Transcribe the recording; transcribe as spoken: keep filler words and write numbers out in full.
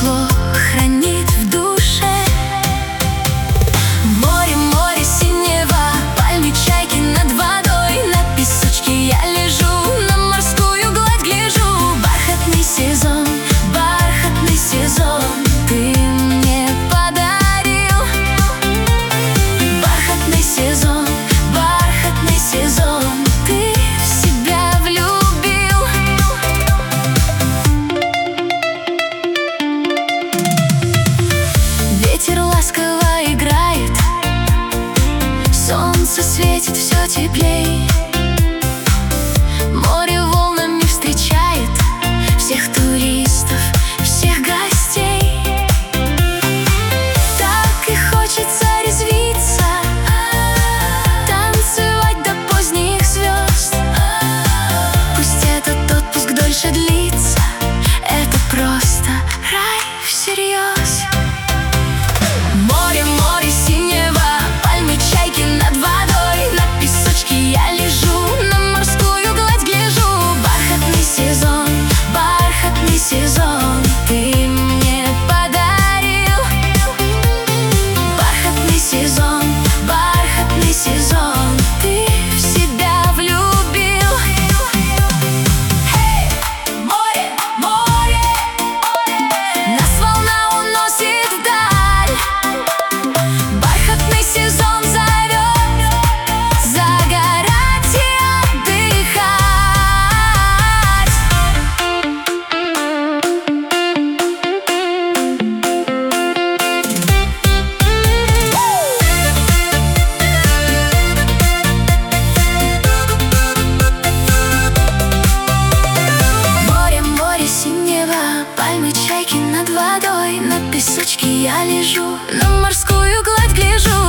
тепло хранит в душе. Море, море синего, пальмы, чайки над водой. На песочке я лежу, на морскую гладь гляжу. Бархатный сезон, бархатный сезон ты мне подарил. Бархатный сезон, бархатный сезон ты в себя влюбил. Ветер ласково играет, солнце светит все теплей. Море волнами встречает всех туристов, всех гостей. Так и хочется резвиться, танцевать до поздних звезд. Пусть этот отпуск дольше длится, это просто рай всерьез. Море, море синего, пальмы, чайки над водой. На песочке я лежу, на морскую гладь гляжу. Бархатный сезон, бархатный сезон ты мне подарил. Бархатный сезон, бархатный сезон ты в себя влюбил. Эй, море, море, нас волна уносит вдаль. Бархатный сезон зовет загорать и отдыхать. Море, море синего, пальмы, чайки над водой. На песочке я лежу, на морскую гладь гляжу.